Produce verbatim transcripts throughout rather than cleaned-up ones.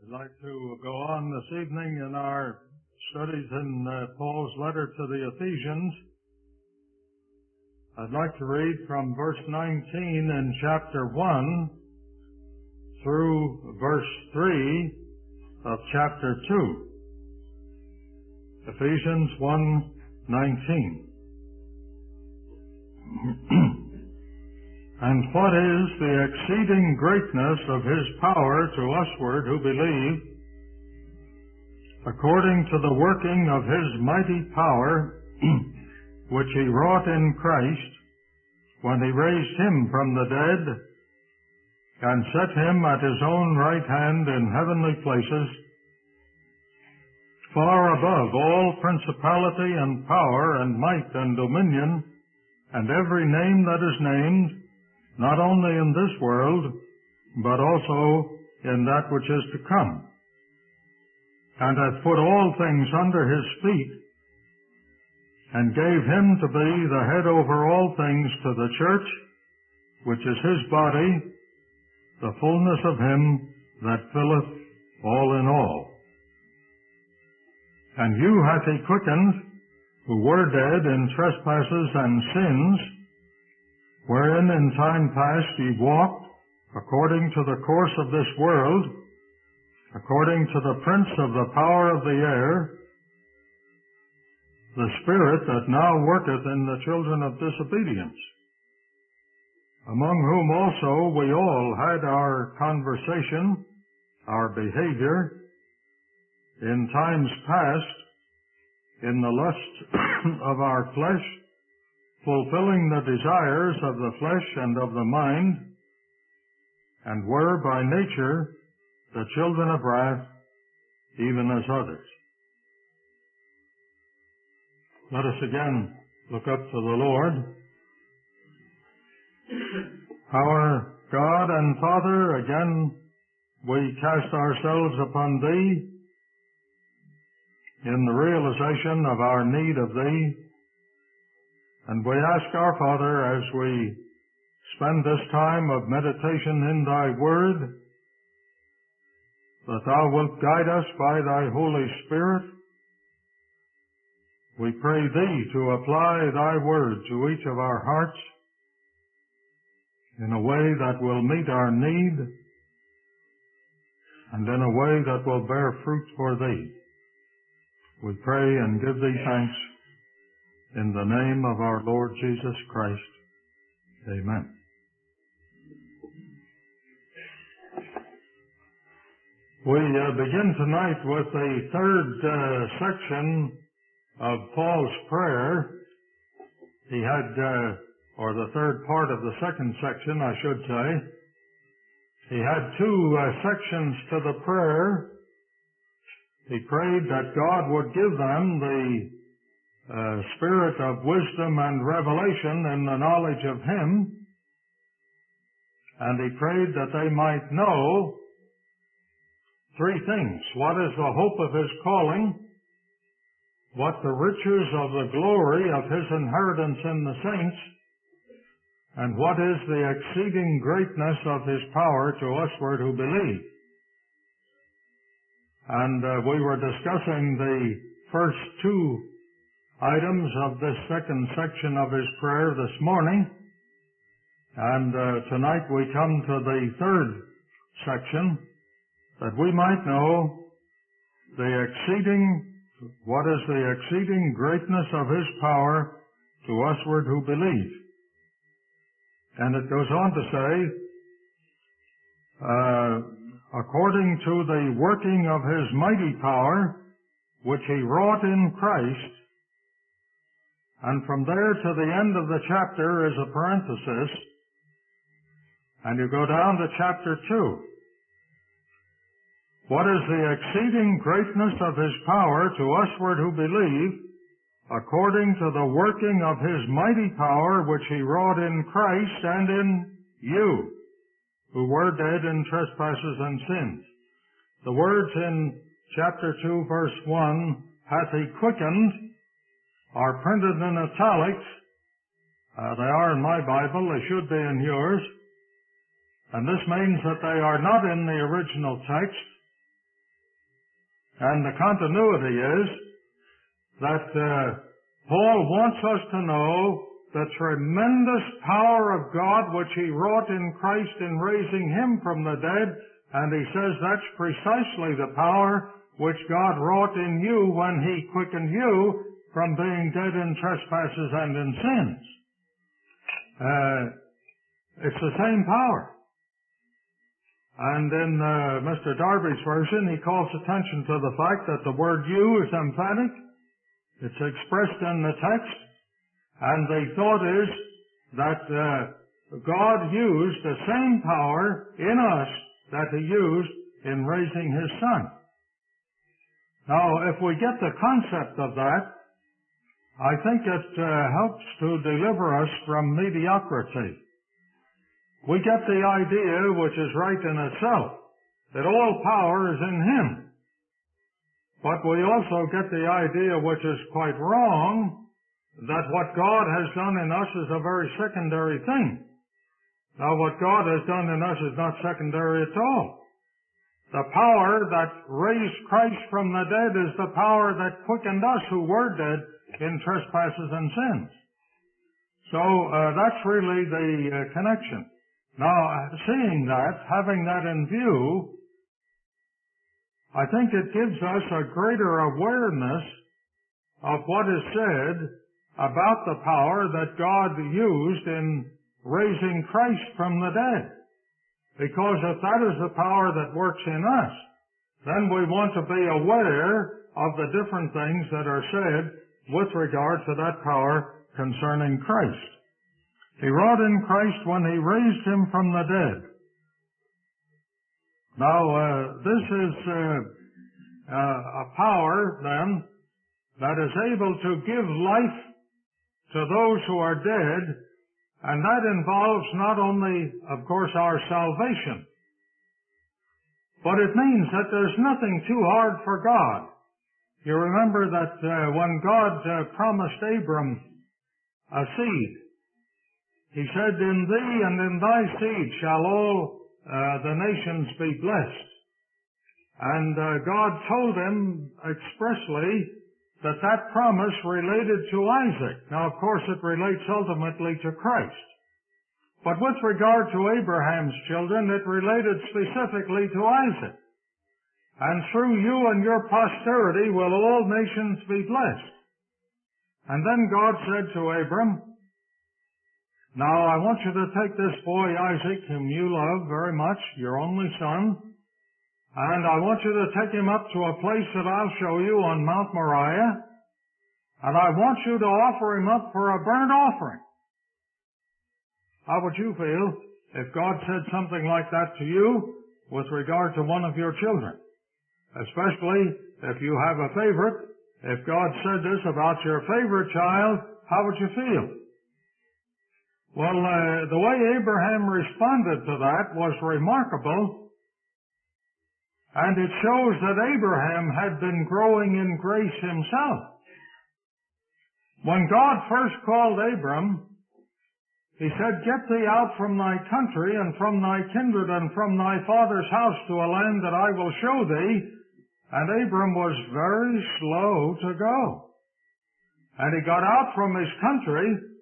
I'd like to go on this evening in our studies in uh, Paul's letter to the Ephesians. I'd like to read from verse nineteen in chapter one through verse three of chapter two. Ephesians one nineteen. And what is the exceeding greatness of his power to usward who believe, according to the working of his mighty power, which he wrought in Christ, when he raised him from the dead, and set him at his own right hand in heavenly places, far above all principality and power and might and dominion, and every name that is named, not only in this world, but also in that which is to come, and hath put all things under his feet, and gave him to be the head over all things to the church, which is his body, the fullness of him that filleth all in all. And you hath he quickened, who were dead in trespasses and sins, wherein in time past ye walked, according to the course of this world, according to the prince of the power of the air, the spirit that now worketh in the children of disobedience, among whom also we all had our conversation, our behavior, in times past, in the lusts of our flesh, fulfilling the desires of the flesh and of the mind, and were by nature the children of wrath, even as others. Let us again look up to the Lord. Our God and Father, again we cast ourselves upon Thee in the realization of our need of Thee. And we ask our Father, as we spend this time of meditation in Thy Word, that Thou wilt guide us by Thy Holy Spirit. We pray Thee to apply Thy Word to each of our hearts in a way that will meet our need and in a way that will bear fruit for Thee. We pray and give Thee thanks in the name of our Lord Jesus Christ. Amen. We uh, begin tonight with the third uh, section of Paul's prayer. He had, uh, or the third part of the second section, I should say. He had two uh, sections to the prayer. He prayed that God would give them the Uh, spirit of wisdom and revelation in the knowledge of Him, and he prayed that they might know three things. What is the hope of His calling? What the riches of the glory of His inheritance in the saints? And what is the exceeding greatness of His power to usward who believe? And uh, we were discussing the first two items of this second section of his prayer this morning, and uh, tonight we come to the third section, that we might know the exceeding, what is the exceeding greatness of His power to usward who believe. And it goes on to say, uh, according to the working of His mighty power, which He wrought in Christ. And from there to the end of the chapter is a parenthesis, and you go down to chapter two. What is the exceeding greatness of His power to usward who believe, according to the working of His mighty power, which He wrought in Christ and in you, who were dead in trespasses and sins. The words in chapter two, verse one, hath He quickened, are printed in italics. Uh, they are in my Bible. They should be in yours. And this means that they are not in the original text. And the continuity is that uh, Paul wants us to know the tremendous power of God which He wrought in Christ in raising Him from the dead, and he says that's precisely the power which God wrought in you when He quickened you from being dead in trespasses and in sins. Uh, it's the same power. And in uh, Mister Darby's version, he calls attention to the fact that the word you is emphatic. It's expressed in the text. And the thought is that uh, God used the same power in us that He used in raising His Son. Now, if we get the concept of that, I think it uh, helps to deliver us from mediocrity. We get the idea, which is right in itself, that all power is in Him. But we also get the idea, which is quite wrong, that what God has done in us is a very secondary thing. Now, what God has done in us is not secondary at all. The power that raised Christ from the dead is the power that quickened us who were dead in trespasses and sins. So uh, that's really the uh, connection. Now, seeing that, having that in view, I think it gives us a greater awareness of what is said about the power that God used in raising Christ from the dead. Because if that is the power that works in us, then we want to be aware of the different things that are said with regard to that power concerning Christ. He wrought in Christ when He raised Him from the dead. Now, uh, this is uh, uh, a power, then, that is able to give life to those who are dead, and that involves not only, of course, our salvation, but it means that there's nothing too hard for God. You remember that uh, when God uh, promised Abram a seed, He said, "In thee and in thy seed shall all uh, the nations be blessed." And uh, God told him expressly that that promise related to Isaac. Now, of course, it relates ultimately to Christ. But with regard to Abraham's children, it related specifically to Isaac. "And through you and your posterity will all nations be blessed." And then God said to Abram, "Now I want you to take this boy Isaac, whom you love very much, your only son, and I want you to take him up to a place that I'll show you on Mount Moriah, and I want you to offer him up for a burnt offering." How would you feel if God said something like that to you with regard to one of your children? Especially if you have a favorite. If God said this about your favorite child, how would you feel? Well, uh, the way Abraham responded to that was remarkable, and it shows that Abraham had been growing in grace himself. When God first called Abram, He said, "Get thee out from thy country and from thy kindred and from thy father's house to a land that I will show thee." And Abram was very slow to go. And he got out from his country,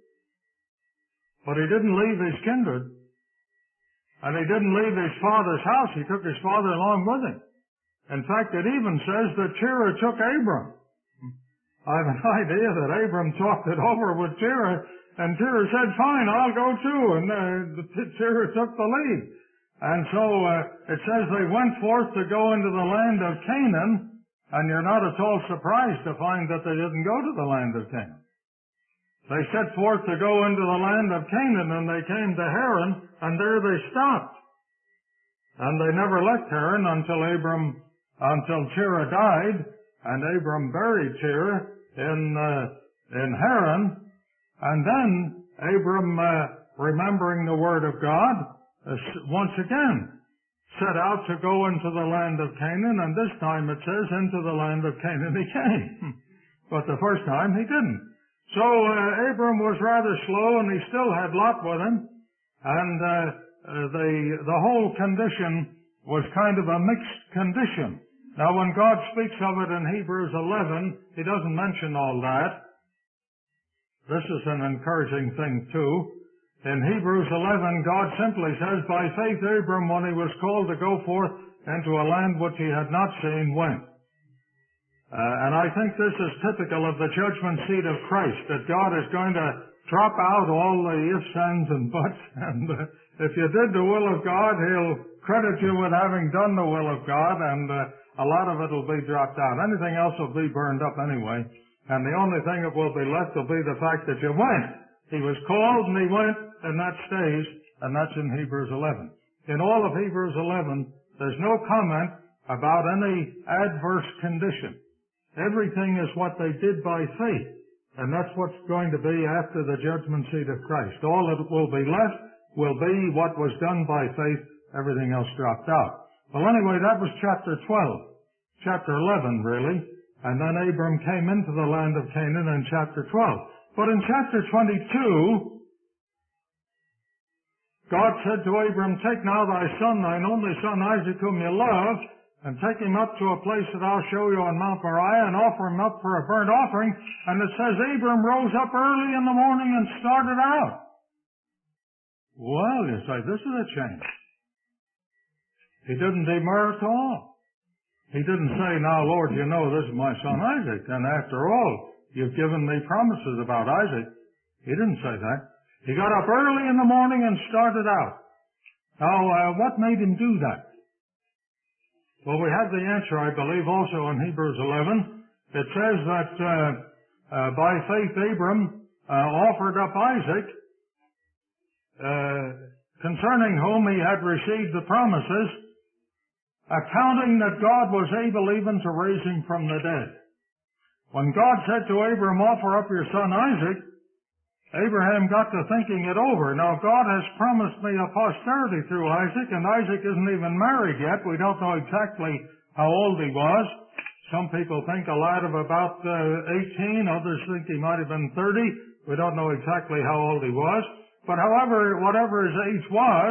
but he didn't leave his kindred. And he didn't leave his father's house. He took his father along with him. In fact, it even says that Terah took Abram. I have an idea that Abram talked it over with Terah, and Terah said, "Fine, I'll go too." And uh, Terah took the lead. And so uh, it says they went forth to go into the land of Canaan, and you're not at all surprised to find that they didn't go to the land of Canaan. They set forth to go into the land of Canaan, and they came to Haran, and there they stopped. And they never left Haran until Abram, until Terah died, and Abram buried Terah in uh, in Haran. And then Abram, uh, remembering the word of God, uh, once again set out to go into the land of Canaan, and this time it says into the land of Canaan he came. But the first time he didn't. So uh, Abram was rather slow, and he still had Lot with him, and uh, uh, the the whole condition was kind of a mixed condition. Now, when God speaks of it in Hebrews eleven, He doesn't mention all that. This is an encouraging thing, too. In Hebrews eleven, God simply says, by faith Abram, when he was called to go forth into a land which he had not seen, went. Uh, and I think this is typical of the judgment seat of Christ, that God is going to drop out all the ifs, ands, and buts, and uh, if you did the will of God, He'll credit you with having done the will of God, and uh, a lot of it will be dropped out. Anything else will be burned up anyway, and the only thing that will be left will be the fact that you went. He was called and he went, and that stays, and that's in Hebrews eleven. In all of Hebrews eleven, there's no comment about any adverse condition. Everything is what they did by faith, and that's what's going to be after the judgment seat of Christ. All that will be left will be what was done by faith. Everything else dropped out. Well, anyway, that was chapter twelve. Chapter eleven, really. And then Abram came into the land of Canaan in chapter twelve. But in chapter twenty-two, God said to Abram, take now thy son, thine only son Isaac, whom you love, and take him up to a place that I'll show you on Mount Moriah, and offer him up for a burnt offering. And it says Abram rose up early in the morning and started out. Well, you say, this is a change. He didn't demur at all. He didn't say, now, Lord, you know, this is my son Isaac, and after all, you've given me promises about Isaac. He didn't say that. He got up early in the morning and started out. Now, uh, what made him do that? Well, we have the answer, I believe, also in Hebrews eleven. It says that uh, uh, by faith Abram uh, offered up Isaac, uh, concerning whom he had received the promises, accounting that God was able even to raise him from the dead. When God said to Abram, offer up your son Isaac, Abraham got to thinking it over. Now, God has promised me a posterity through Isaac, and Isaac isn't even married yet. We don't know exactly how old he was. Some people think a lad of about uh, eighteen. Others think he might have been thirty. We don't know exactly how old he was. But however, whatever his age was,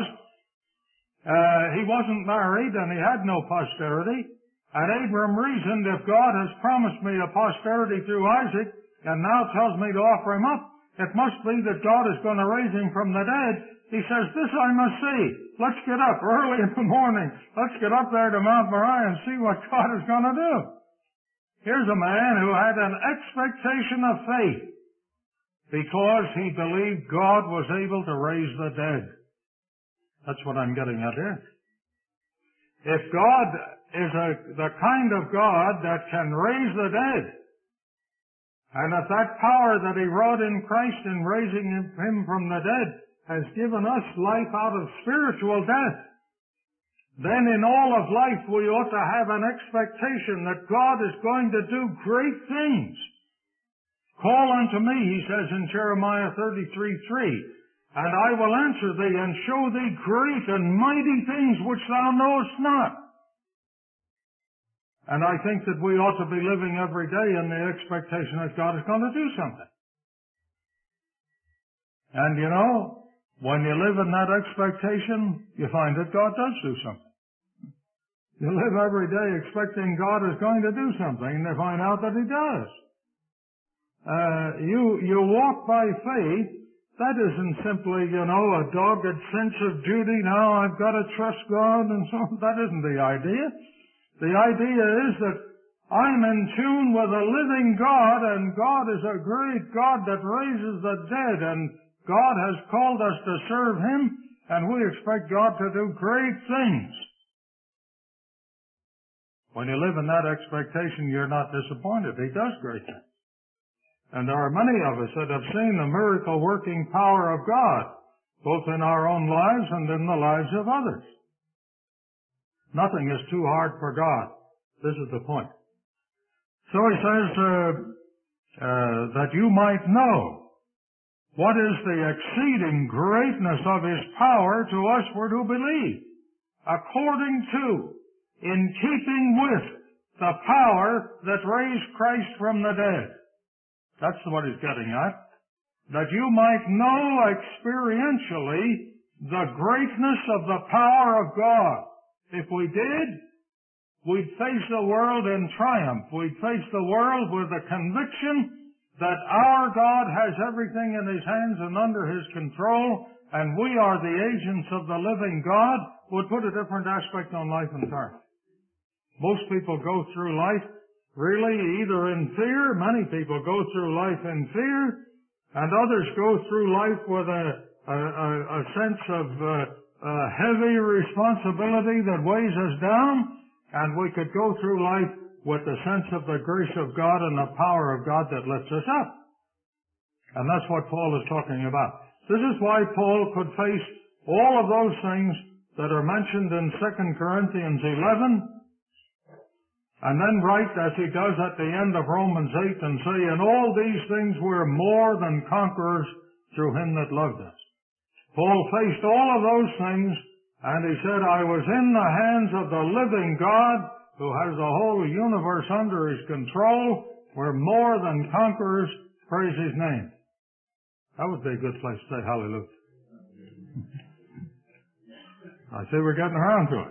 uh, he wasn't married, and he had no posterity. And Abram reasoned, if God has promised me a posterity through Isaac, and now tells me to offer him up, it must be that God is going to raise him from the dead. He says, this I must see. Let's get up early in the morning. Let's get up there to Mount Moriah and see what God is going to do. Here's a man who had an expectation of faith because he believed God was able to raise the dead. That's what I'm getting at here. If God is a, the kind of God that can raise the dead, and if that power that He wrought in Christ in raising Him from the dead has given us life out of spiritual death, then in all of life we ought to have an expectation that God is going to do great things. Call unto me, He says in Jeremiah thirty-three three, and I will answer thee and show thee great and mighty things which thou knowest not. And I think that we ought to be living every day in the expectation that God is going to do something. And you know, when you live in that expectation, you find that God does do something. You live every day expecting God is going to do something, and you find out that He does. Uh, you, you walk by faith. That isn't simply, you know, a dogged sense of duty. Now I've got to trust God and so on. That isn't the idea. The idea is that I'm in tune with a living God, and God is a great God that raises the dead, and God has called us to serve Him, and we expect God to do great things. When you live in that expectation, you're not disappointed. He does great things. And there are many of us that have seen the miracle-working power of God, both in our own lives and in the lives of others. Nothing is too hard for God. This is the point. So he says uh, uh, that you might know what is the exceeding greatness of His power to us who believe, according to, in keeping with, the power that raised Christ from the dead. That's what he's getting at. That you might know experientially the greatness of the power of God. If we did, we'd face the world in triumph. We'd face the world with the conviction that our God has everything in His hands and under His control, and we are the agents of the living God, would put a different aspect on life entirely. Most people go through life really either in fear, many people go through life in fear, and others go through life with a, a, a, a sense of uh, uh, heavy responsibility that weighs us down, and we could go through life with the sense of the grace of God and the power of God that lifts us up. And that's what Paul is talking about. This is why Paul could face all of those things that are mentioned in Second Corinthians eleven, and then write, as he does at the end of Romans eight, and say, in all these things we're more than conquerors through Him that loved us. Paul faced all of those things, and he said, I was in the hands of the living God, who has the whole universe under His control. We're more than conquerors. Praise His name. That would be a good place to say hallelujah. I see we're getting around to it.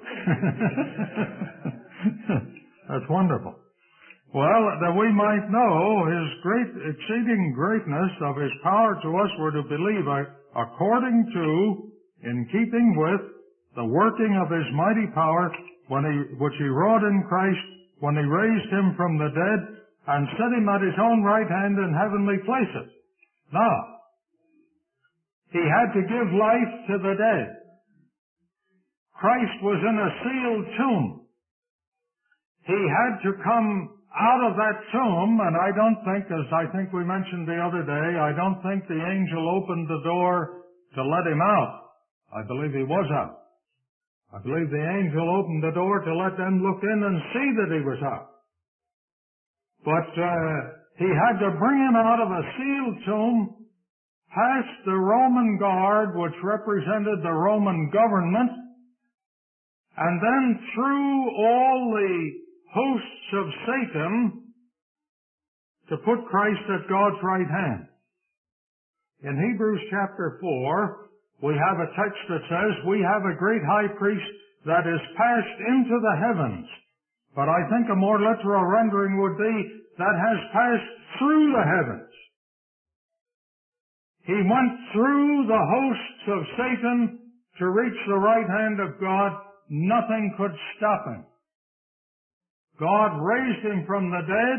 That's wonderful. Well, that we might know His great, exceeding greatness of His power to us, we're to believe according to, in keeping with, the working of His mighty power, when he, which He wrought in Christ, when He raised Him from the dead, and set Him at His own right hand in heavenly places. Now, He had to give life to the dead. Christ was in a sealed tomb. He had to come out of that tomb, and I don't think, as I think we mentioned the other day, I don't think the angel opened the door to let Him out. I believe He was out. I believe the angel opened the door to let them look in and see that He was out. But uh, He had to bring Him out of a sealed tomb, past the Roman guard, which represented the Roman government, and then through all the hosts of Satan to put Christ at God's right hand. In Hebrews chapter four, we have a text that says, we have a great high priest that is passed into the heavens. But I think a more literal rendering would be, that has passed through the heavens. He went through the hosts of Satan to reach the right hand of God. Nothing could stop Him. God raised Him from the dead.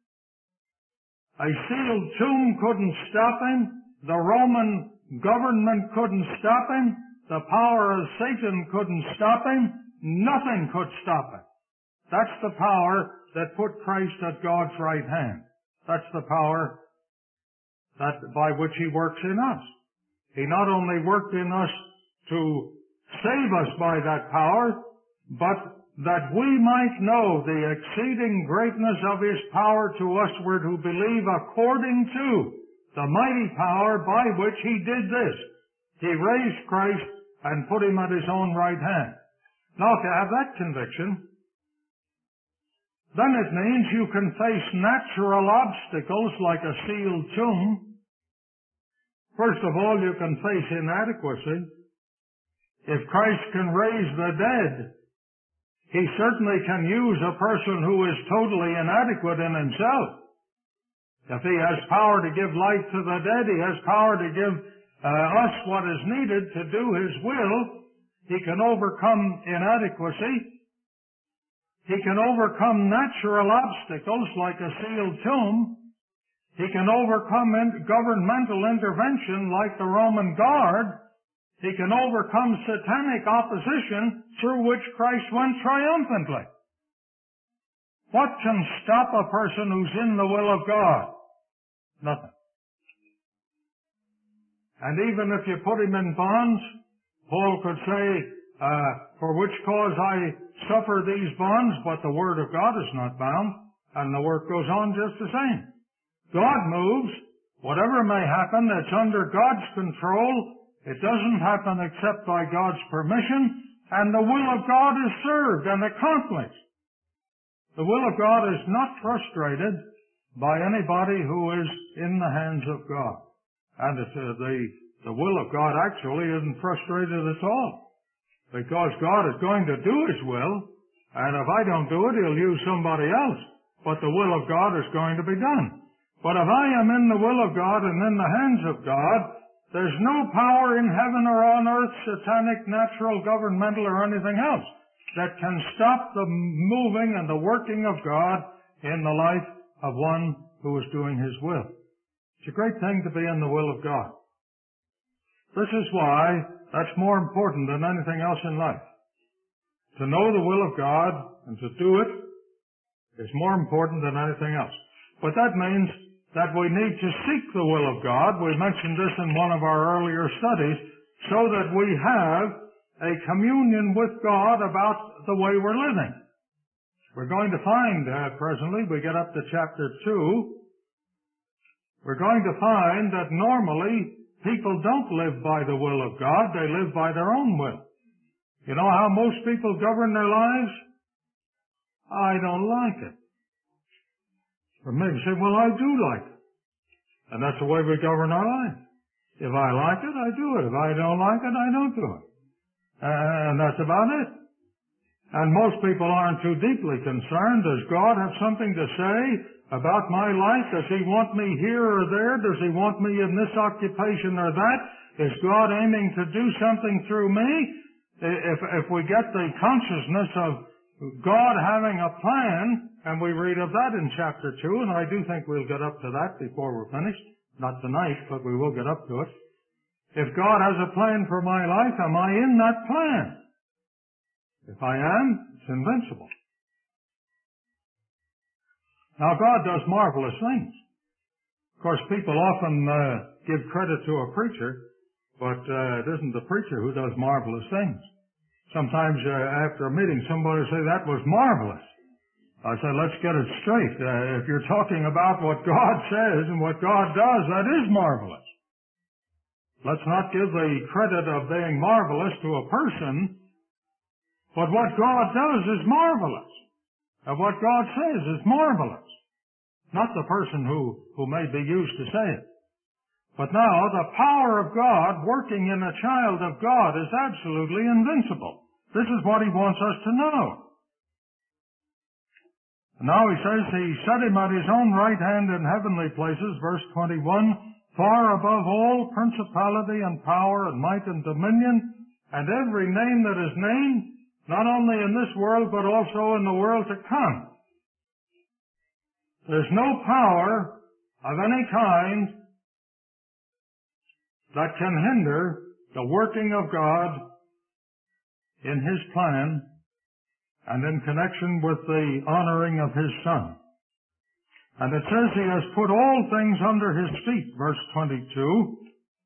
A sealed tomb couldn't stop Him. The Roman government couldn't stop Him. The power of Satan couldn't stop Him. Nothing could stop Him. That's the power that put Christ at God's right hand. That's the power that by which He works in us. He not only worked in us to save us by that power, but that we might know the exceeding greatness of His power to us, we're to believe according to the mighty power by which He did this. He raised Christ and put Him at His own right hand. Now, if you have that conviction, then it means you can face natural obstacles like a sealed tomb. First of all, you can face inadequacy. If Christ can raise the dead, He certainly can use a person who is totally inadequate in himself. If He has power to give life to the dead, He has power to give uh, us what is needed to do His will. He can overcome inadequacy. He can overcome natural obstacles like a sealed tomb. He can overcome in governmental intervention like the Roman guard. He can overcome satanic opposition through which Christ went triumphantly. What can stop a person who's in the will of God? Nothing. And even if you put him in bonds, Paul could say, uh, for which cause I suffer these bonds, but the Word of God is not bound, and the work goes on just the same. God moves. Whatever may happen, it's under God's control. It doesn't happen except by God's permission, and the will of God is served and accomplished. The will of God is not frustrated by anybody who is in the hands of God. And it's, uh, the, the will of God actually isn't frustrated at all, because God is going to do His will, And if I don't do it, He'll use somebody else. But the will of God is going to be done. But if I am in the will of God and in the hands of God, there's no power in heaven or on earth, satanic, natural, governmental, or anything else, that can stop the moving and the working of God in the life of one who is doing His will. It's a great thing to be in the will of God. This is why that's more important than anything else in life. To know the will of God and to do it is more important than anything else. But that means that we need to seek the will of God. We mentioned this in one of our earlier studies, so that we have a communion with God about the way we're living. We're going to find, uh, presently, we get up to chapter two, we're going to find that normally people don't live by the will of God, they live by their own will. You know how most people govern their lives? I don't like it. Or maybe say, well, I do like it. And that's the way we govern our life. If I like it, I do it. If I don't like it, I don't do it. And that's about it. And most people aren't too deeply concerned. Does God have something to say about my life? Does He want me here or there? Does He want me in this occupation or that? Is God aiming to do something through me? If, if we get the consciousness of God having a plan, and we read of that in chapter two, and I do think we'll get up to that before we're finished. Not tonight, but we will get up to it. If God has a plan for my life, am I in that plan? If I am, it's invincible. Now, God does marvelous things. Of course, people often uh, give credit to a preacher, but uh, it isn't the preacher who does marvelous things. Sometimes uh, after a meeting, somebody will say, that was marvelous. I said, let's get it straight. Uh, if you're talking about what God says and what God does, that is marvelous. Let's not give the credit of being marvelous to a person, but what God does is marvelous. And what God says is marvelous. Not the person who, who may be used to say it. But now, the power of God working in a child of God is absolutely invincible. This is what He wants us to know. Now He says, He set Him at His own right hand in heavenly places, verse twenty-one, far above all principality and power and might and dominion, and every name that is named, not only in this world, but also in the world to come. There's no power of any kind that can hinder the working of God in His plan and in connection with the honoring of His Son. And it says He has put all things under His feet, verse twenty-two.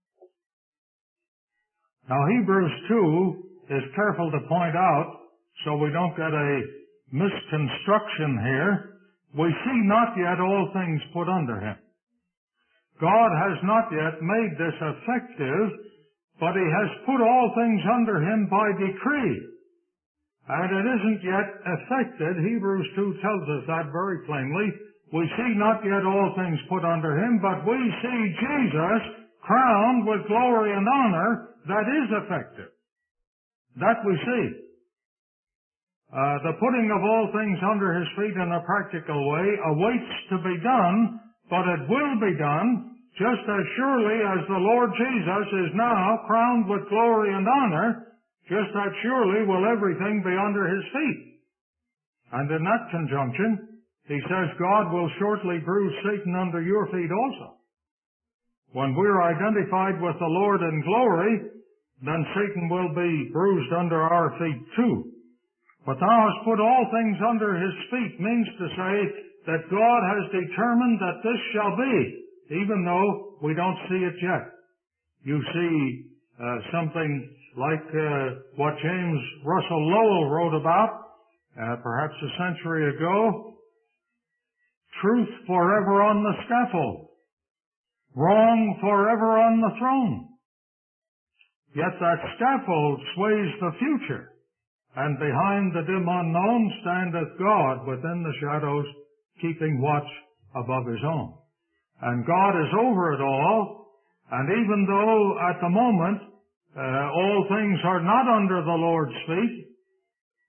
Now Hebrews two is careful to point out, so we don't get a misconstruction here. We see not yet all things put under Him. God has not yet made this effective, but He has put all things under Him by decree. And it isn't yet effected. Hebrews two tells us that very plainly. We see not yet all things put under Him, but we see Jesus crowned with glory and honor. That is effective. That we see. Uh, the putting of all things under His feet in a practical way awaits to be done, but it will be done just as surely as the Lord Jesus is now crowned with glory and honor, just as surely will everything be under His feet. And in that conjunction, He says God will shortly bruise Satan under your feet also. When we're identified with the Lord in glory, then Satan will be bruised under our feet too. But thou hast put all things under His feet means to say that God has determined that this shall be, even though we don't see it yet. You see uh, something like uh, what James Russell Lowell wrote about, uh, perhaps a century ago, truth forever on the scaffold, wrong forever on the throne. Yet that scaffold sways the future. And behind the dim unknown standeth God within the shadows, keeping watch above His own. And God is over it all, and even though at the moment uh, all things are not under the Lord's feet,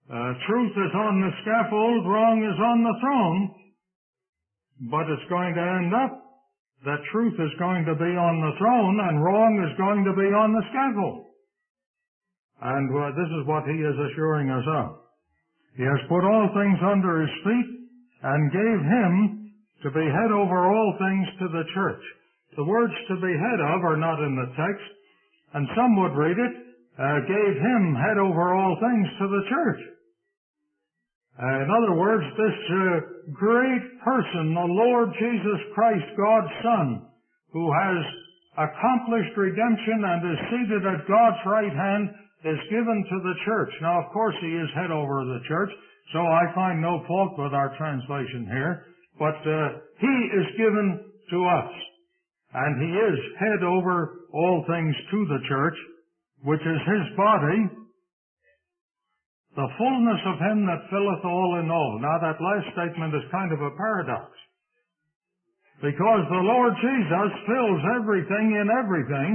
Uh, truth is on the scaffold, wrong is on the throne, but it's going to end up that truth is going to be on the throne and wrong is going to be on the scaffold. And uh, this is what he is assuring us of. He has put all things under his feet and gave him to be head over all things to the church. The words to be head of are not in the text, and some would read it, uh, gave him head over all things to the church. Uh, in other words, this uh, great person, the Lord Jesus Christ, God's Son, who has accomplished redemption and is seated at God's right hand, is given to the church. Now, of course, he is head over the church, so I find no fault with our translation here, but uh, he is given to us, and he is head over all things to the church, which is his body, the fullness of him that filleth all in all. Now, that last statement is kind of a paradox, because the Lord Jesus fills everything in everything,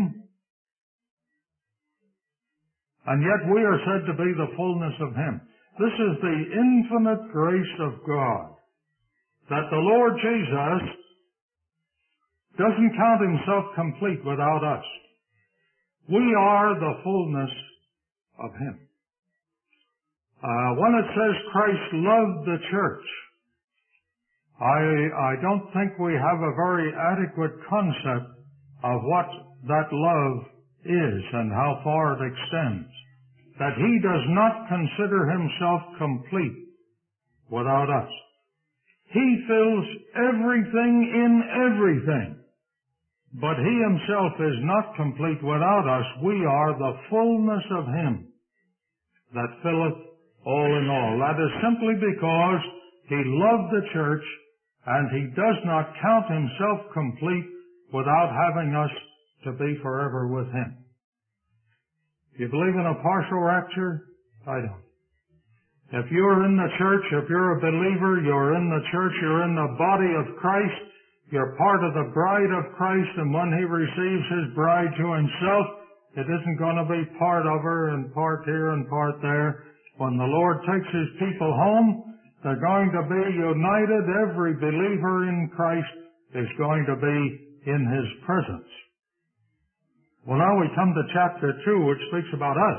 and yet we are said to be the fullness of him. This is the infinite grace of God, that the Lord Jesus doesn't count himself complete without us. We are the fullness of him. Uh, when it says Christ loved the church, I, I don't think we have a very adequate concept of what that love is and how far it extends. That he does not consider himself complete without us. He fills everything in everything. But he himself is not complete without us. We are the fullness of him that filleth all in all. That is simply because he loved the church, and he does not count himself complete without having us to be forever with him. You believe in a partial rapture? I don't. If you're in the church, if you're a believer, you're in the church, you're in the body of Christ, you're part of the bride of Christ, and when he receives his bride to himself, it isn't going to be part of her and part here and part there. When the Lord takes his people home, they're going to be united. Every believer in Christ is going to be in his presence. Well, now we come to chapter two, which speaks about us.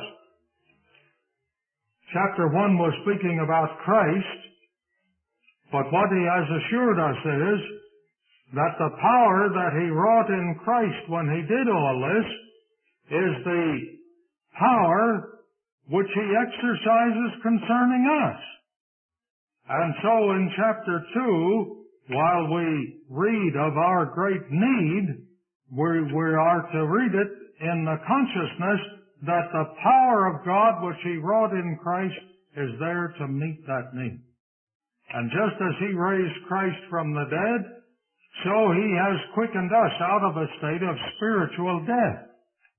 Chapter one was speaking about Christ, but what he has assured us is that the power that he wrought in Christ when he did all this is the power which he exercises concerning us. And so in chapter two, while we read of our great need, we, we are to read it in the consciousness that the power of God which he wrought in Christ is there to meet that need. And just as he raised Christ from the dead, so he has quickened us out of a state of spiritual death.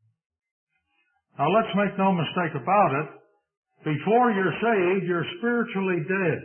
Now let's make no mistake about it. Before you're saved, you're spiritually dead.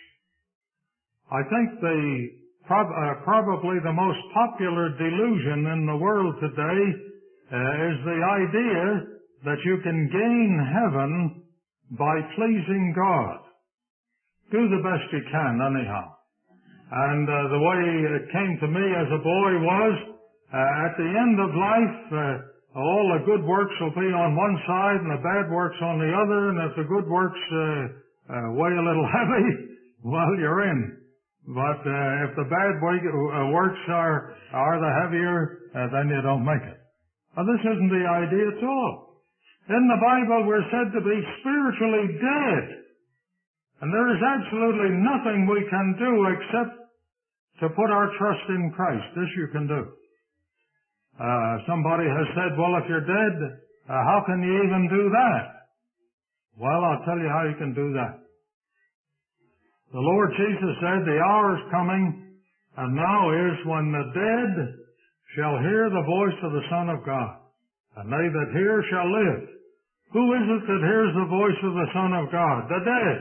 I think the prob- uh, probably the most popular delusion in the world today uh, is the idea that you can gain heaven by pleasing God. Do the best you can, anyhow. And uh, the way it came to me as a boy was, uh, at the end of life, uh, all the good works will be on one side and the bad works on the other, and if the good works uh, uh, weigh a little heavy, well, you're in. But uh, if the bad works are are the heavier, uh, then you don't make it. Now, this isn't the idea at all. In the Bible, we're said to be spiritually dead. And there is absolutely nothing we can do except to put our trust in Christ. This you can do. Uh, somebody has said, well, if you're dead, uh, how can you even do that? Well, I'll tell you how you can do that. The Lord Jesus said, the hour is coming, and now is when the dead shall hear the voice of the Son of God, and they that hear shall live. Who is it that hears the voice of the Son of God? The dead.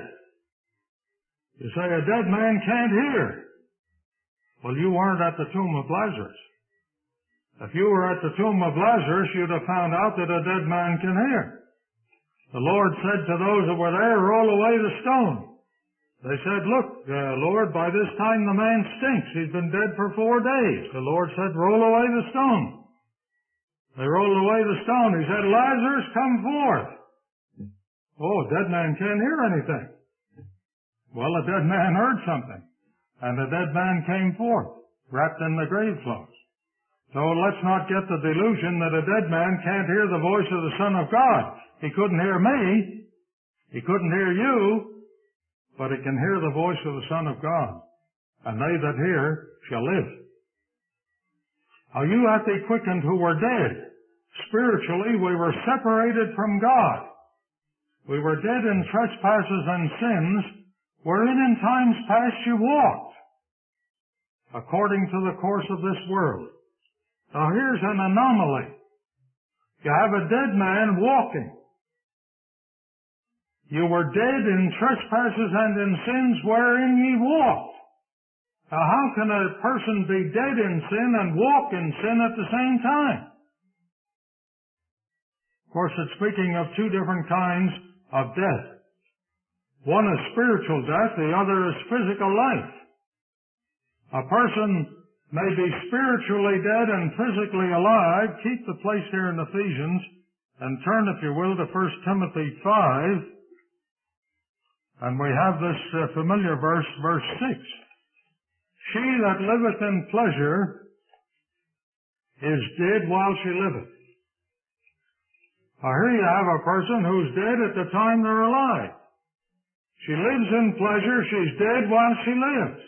You say a dead man can't hear. Well, you weren't at the tomb of Lazarus. If you were at the tomb of Lazarus, you'd have found out that a dead man can hear. The Lord said to those that were there, roll away the stone. They said, look, uh, Lord, by this time the man stinks. He's been dead for four days. The Lord said, roll away the stone. They rolled away the stone. He said, Lazarus, come forth. Oh, a dead man can't hear anything. Well, a dead man heard something. And the dead man came forth, wrapped in the grave clothes. So let's not get the delusion that a dead man can't hear the voice of the Son of God. He couldn't hear me. He couldn't hear you. But he can hear the voice of the Son of God. And they that hear shall live. Now you hath he quickened who were dead. Spiritually, we were separated from God. We were dead in trespasses and sins, wherein in times past you walked, according to the course of this world. Now here's an anomaly. You have a dead man walking. You were dead in trespasses and in sins wherein ye walked. Now how can a person be dead in sin and walk in sin at the same time? Of course, it's speaking of two different kinds of death. One is spiritual death, the other is physical life. A person may be spiritually dead and physically alive. Keep the place here in Ephesians and turn, if you will, to First Timothy five. And we have this uh, familiar verse, verse six. She that liveth in pleasure is dead while she liveth. Now here you have a person who's dead at the time they're alive. She lives in pleasure, she's dead while she lives.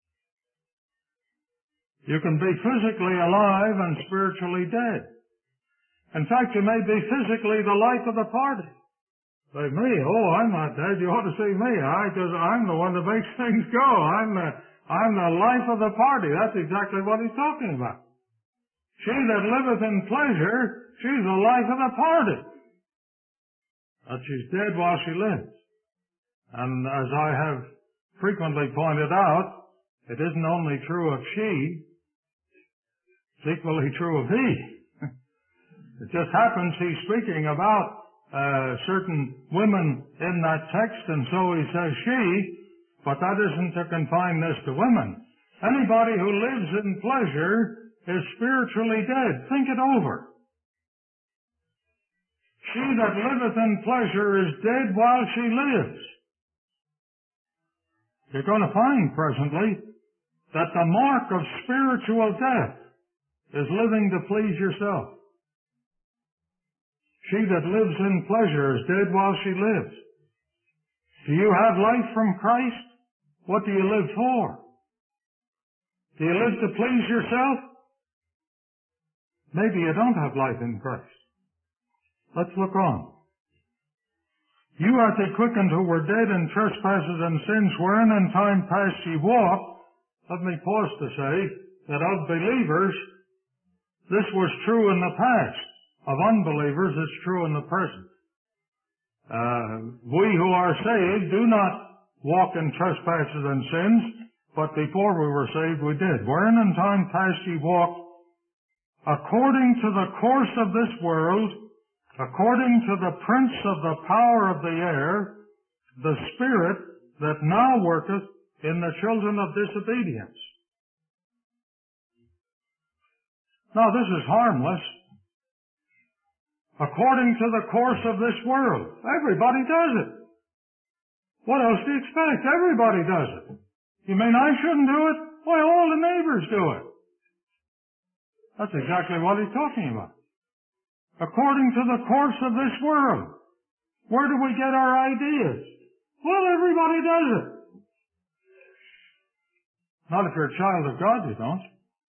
You can be physically alive and spiritually dead. In fact, you may be physically the life of the party. Say, me, oh, I'm not dead, you ought to see me. I, cause I'm the one that makes things go. I'm the, I'm the life of the party. That's exactly what he's talking about. She that liveth in pleasure, she's the life of the party. But she's dead while she lives. And as I have frequently pointed out, it isn't only true of she, it's equally true of he. It just happens he's speaking about uh, certain women in that text, and so he says she, but that isn't to confine this to women. Anybody who lives in pleasure is spiritually dead. Think it over. She that liveth in pleasure is dead while she lives. You're going to find presently that the mark of spiritual death is living to please yourself. She that lives in pleasure is dead while she lives. Do you have life from Christ? What do you live for? Do you live to please yourself? Maybe you don't have life in Christ. Let's look on. You hath he quickened who were dead in trespasses and sins wherein in time past ye walked. Let me pause to say that of believers, this was true in the past. Of unbelievers, it's true in the present. Uh, we who are saved do not walk in trespasses and sins, but before we were saved we did. Wherein in time past ye walked according to the course of this world, according to the prince of the power of the air, the spirit that now worketh in the children of disobedience. Now this is harmless. According to the course of this world. Everybody does it. What else do you expect? Everybody does it. You mean I shouldn't do it? Why, all the neighbors do it. That's exactly what he's talking about. According to the course of this world. Where do we get our ideas? Well, everybody does it. Not if you're a child of God, you don't.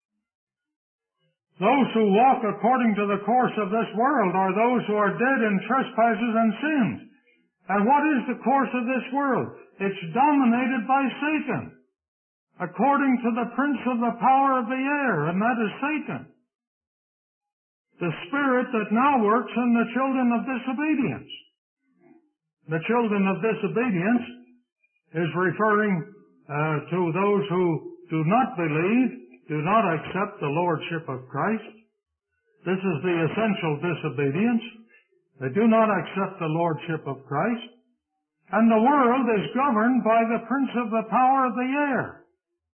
Those who walk according to the course of this world are those who are dead in trespasses and sins. And what is the course of this world? It's dominated by Satan, according to the prince of the power of the air, and that is Satan. The spirit that now works in the children of disobedience. The children of disobedience is referring uh, to those who do not believe, do not accept the lordship of Christ. This is the essential disobedience. They do not accept the lordship of Christ. And the world is governed by the prince of the power of the air.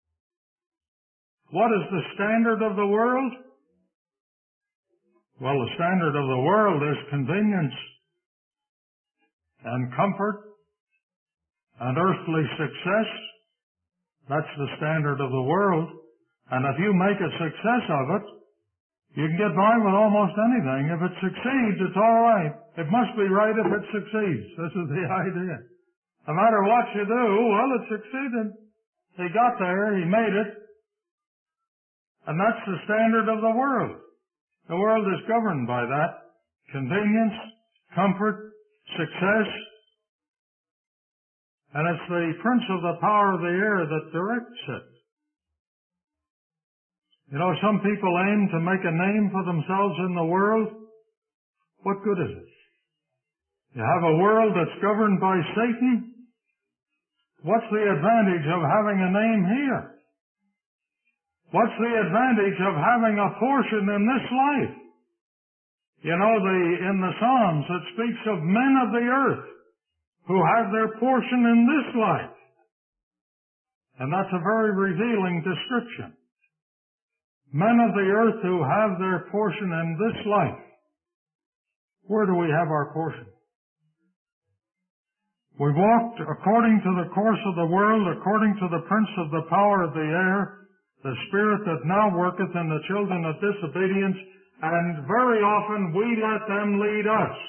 What is the standard of the world? Well, the standard of the world is convenience and comfort and earthly success. That's the standard of the world. And if you make a success of it, you can get by with almost anything. If it succeeds, it's all right. It must be right if it succeeds. This is the idea. No matter what you do, well, it succeeded. He got there. He made it. And that's the standard of the world. The world is governed by that. Convenience, comfort, success. And it's the prince of the power of the air that directs it. You know, some people aim to make a name for themselves in the world. What good is it? You have a world that's governed by Satan. What's the advantage of having a name here? What's the advantage of having a portion in this life? You know, the, in the Psalms it speaks of men of the earth who have their portion in this life. And that's a very revealing description. Men of the earth who have their portion in this life. Where do we have our portion? We walked according to the course of the world, according to the prince of the power of the air, the spirit that now worketh in the children of disobedience, and very often we let them lead us.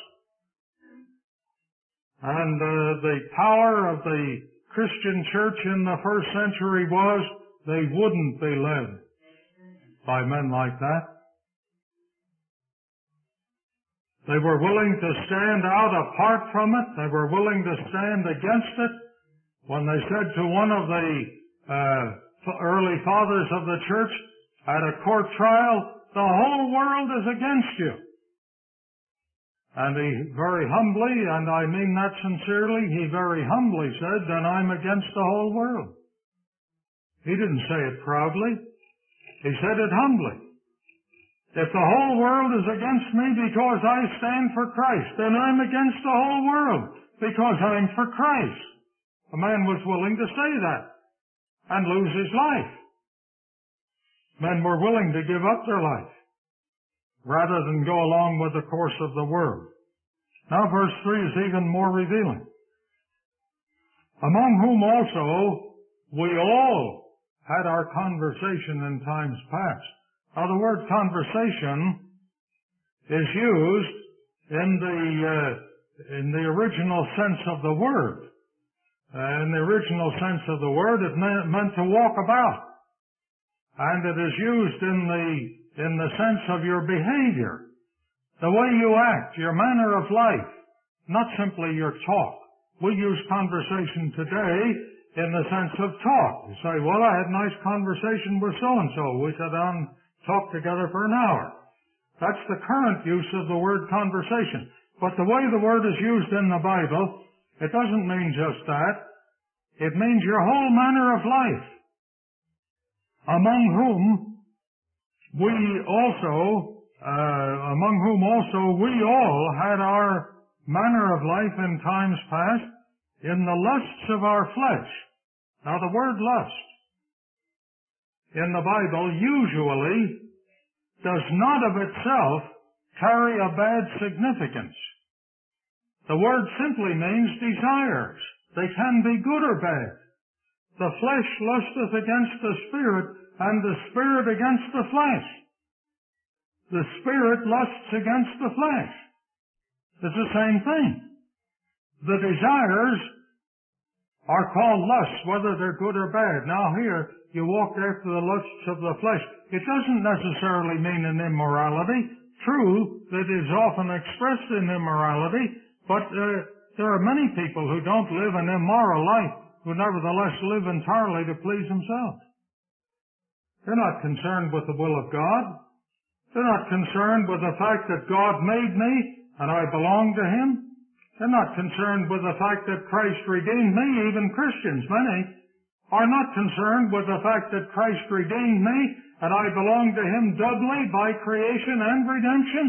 And uh, the power of the Christian church in the first century was they wouldn't be led by men like that. They were willing to stand out apart from it. They were willing to stand against it. When they said to one of the uh, early fathers of the church at a court trial, the whole world is against you. And he very humbly, and I mean that sincerely, he very humbly said, then I'm against the whole world. He didn't say it proudly. He said it humbly. If the whole world is against me because I stand for Christ, then I'm against the whole world because I'm for Christ. A man was willing to say that and lose his life. Men were willing to give up their life rather than go along with the course of the world. Now verse three is even more revealing. Among whom also we all had our conversation in times past. Now the word conversation is used in the uh, in the original sense of the word. Uh, in the original sense of the word, it meant, meant to walk about, and it is used in the in the sense of your behavior, the way you act, your manner of life, not simply your talk. We use conversation today in the sense of talk. You say, well, I had a nice conversation with so-and-so. We sat down and talked together for an hour. That's the current use of the word conversation. But the way the word is used in the Bible, it doesn't mean just that. It means your whole manner of life, among whom we also, uh, among whom also we all had our manner of life in times past in the lusts of our flesh. Now the word lust in the Bible usually does not of itself carry a bad significance. The word simply means desires. They can be good or bad. The flesh lusteth against the spirit, and the spirit against the flesh. The spirit lusts against the flesh. It's the same thing. The desires are called lusts, whether they're good or bad. Now here, you walk after the lusts of the flesh. It doesn't necessarily mean an immorality. True, that is often expressed in immorality, but uh, there are many people who don't live an immoral life, who nevertheless live entirely to please themselves. They're not concerned with the will of God. They're not concerned with the fact that God made me and I belong to Him. They're not concerned with the fact that Christ redeemed me. Even Christians, many, are not concerned with the fact that Christ redeemed me and I belong to Him doubly by creation and redemption.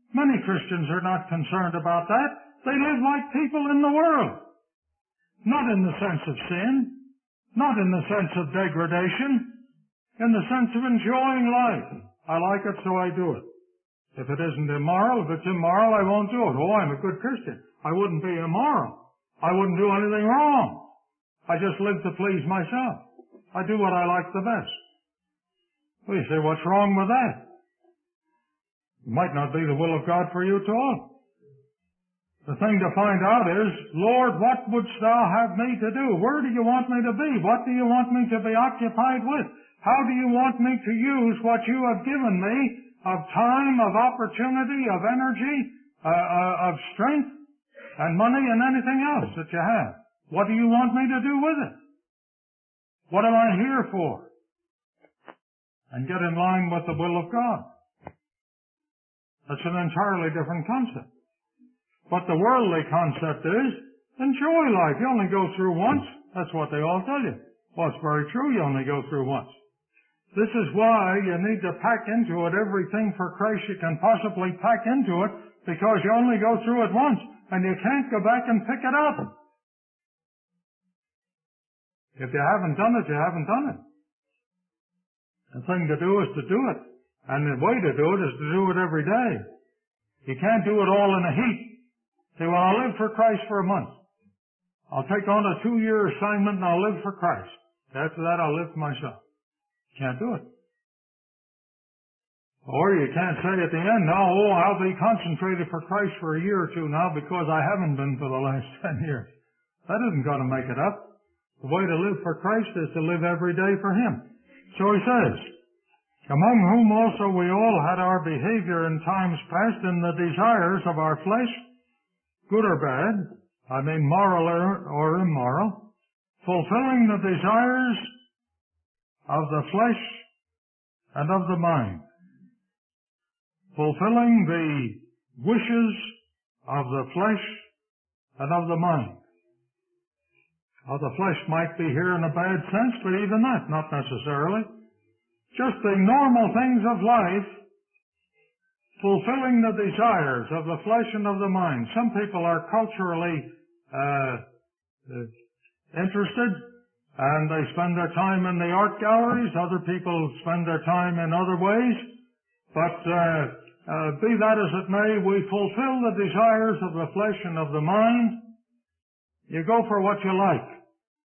Many Christians are not concerned about that. They live like people in the world. Not in the sense of sin, not in the sense of degradation, in the sense of enjoying life. I like it, so I do it. If it isn't immoral, if it's immoral, I won't do it. Oh, I'm a good Christian. I wouldn't be immoral. I wouldn't do anything wrong. I just live to please myself. I do what I like the best. Well, you say, what's wrong with that? It might not be the will of God for you at all. The thing to find out is, Lord, what wouldst thou have me to do? Where do you want me to be? What do you want me to be occupied with? How do you want me to use what you have given me of time, of opportunity, of energy, uh, uh, of strength, and money, and anything else that you have? What do you want me to do with it? What am I here for? And get in line with the will of God. That's an entirely different concept. But the worldly concept is, enjoy life. You only go through once. That's what they all tell you. Well, it's very true. You only go through once. This is why you need to pack into it everything for Christ you can possibly pack into it, because you only go through it once, and you can't go back and pick it up. If you haven't done it, you haven't done it. The thing to do is to do it. And the way to do it is to do it every day. You can't do it all in a heap. Say, well, I'll live for Christ for a month. I'll take on a two-year assignment and I'll live for Christ. After that, I'll live for myself. Can't do it. Or you can't say at the end, no, oh, I'll be concentrated for Christ for a year or two now because I haven't been for the last ten years. That isn't going to make it up. The way to live for Christ is to live every day for Him. So he says, among whom also we all had our behavior in times past in the desires of our flesh, good or bad, I mean moral or, or immoral, fulfilling the desires of the flesh and of the mind, fulfilling the wishes of the flesh and of the mind. Well, the flesh might be here in a bad sense, but even that, not necessarily. Just the normal things of life, fulfilling the desires of the flesh and of the mind. Some people are culturally uh, interested, and they spend their time in the art galleries. Other people spend their time in other ways. But uh, uh, be that as it may, we fulfill the desires of the flesh and of the mind. You go for what you like.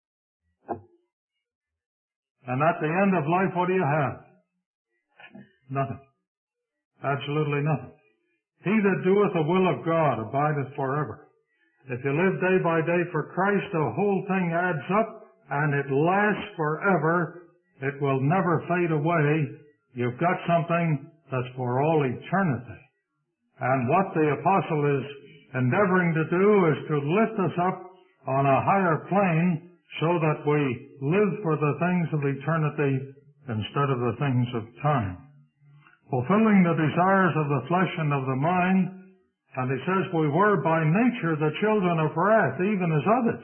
And at the end of life, what do you have? Nothing. Absolutely nothing. He that doeth the will of God abideth forever. If you live day by day for Christ, the whole thing adds up, and it lasts forever. It will never fade away. You've got something that's for all eternity. And what the apostle is endeavoring to do is to lift us up on a higher plane so that we live for the things of eternity instead of the things of time. Fulfilling the desires of the flesh and of the mind, and he says we were by nature the children of wrath, even as others.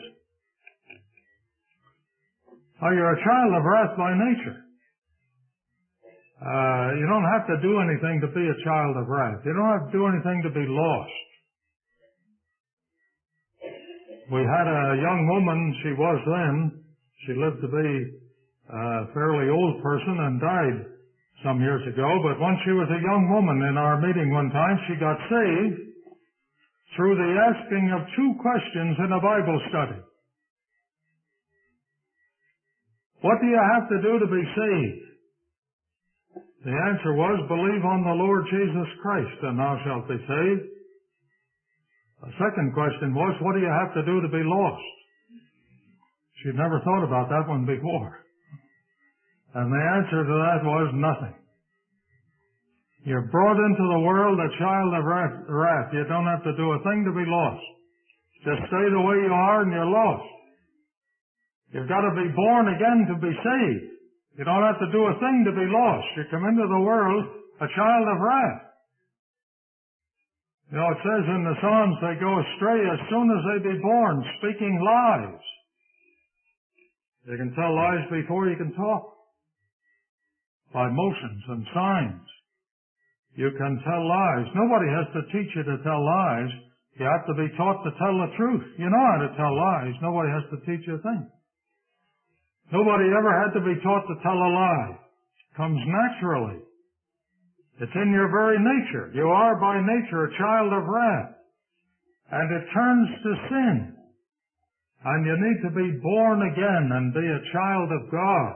Now, you're a child of wrath by nature. Uh, you don't have to do anything to be a child of wrath. You don't have to do anything to be lost. We had a young woman, she was then, she lived to be a fairly old person and died some years ago, but when she was a young woman in our meeting one time, she got saved through the asking of two questions in a Bible study. What do you have to do to be saved? The answer was, believe on the Lord Jesus Christ, and thou shalt be saved. The second question was, what do you have to do to be lost? She'd never thought about that one before. And the answer to that was nothing. You're brought into the world a child of wrath. You don't have to do a thing to be lost. Just stay the way you are and you're lost. You've got to be born again to be saved. You don't have to do a thing to be lost. You come into the world a child of wrath. You know, it says in the Psalms they go astray as soon as they be born, speaking lies. You can tell lies before you can talk. By motions and signs. You can tell lies. Nobody has to teach you to tell lies. You have to be taught to tell the truth. You know how to tell lies. Nobody has to teach you a thing. Nobody ever had to be taught to tell a lie. It comes naturally. It's in your very nature. You are by nature a child of wrath. And it turns to sin. And you need to be born again and be a child of God.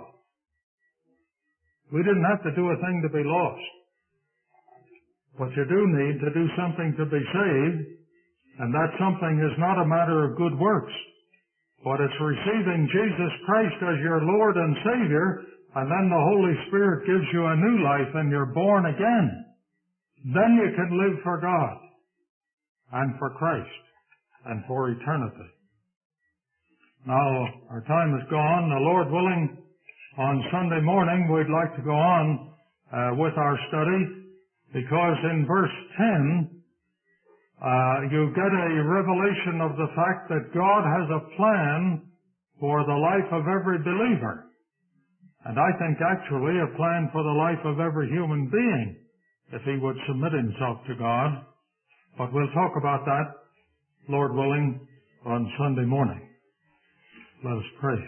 We didn't have to do a thing to be lost. But you do need to do something to be saved, and that something is not a matter of good works, but it's receiving Jesus Christ as your Lord and Savior, and then the Holy Spirit gives you a new life and you're born again. Then you can live for God and for Christ and for eternity. Now, our time is gone. The Lord willing, on Sunday morning we'd like to go on uh, with our study, because in verse ten, uh, you get a revelation of the fact that God has a plan for the life of every believer. And I think actually a plan for the life of every human being, if he would submit himself to God. But we'll talk about that, Lord willing, on Sunday morning. Let us pray.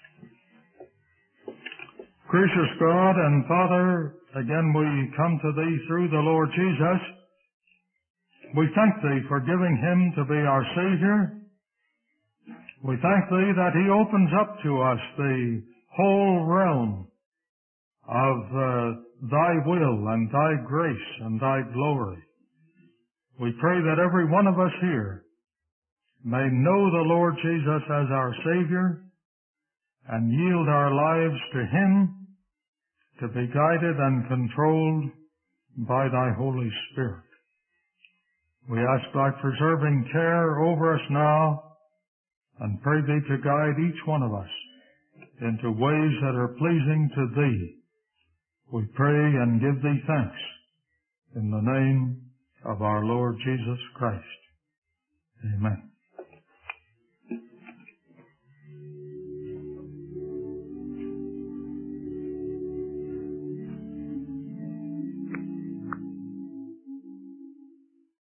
Gracious God and Father, again we come to Thee through the Lord Jesus. We thank Thee for giving Him to be our Savior. We thank Thee that He opens up to us the whole realm of uh, Thy will and Thy grace and Thy glory. We pray that every one of us here may know the Lord Jesus as our Savior and yield our lives to Him to be guided and controlled by Thy Holy Spirit. We ask Thy preserving care over us now and pray Thee to guide each one of us into ways that are pleasing to Thee. We pray and give Thee thanks in the name of our Lord Jesus Christ. Amen.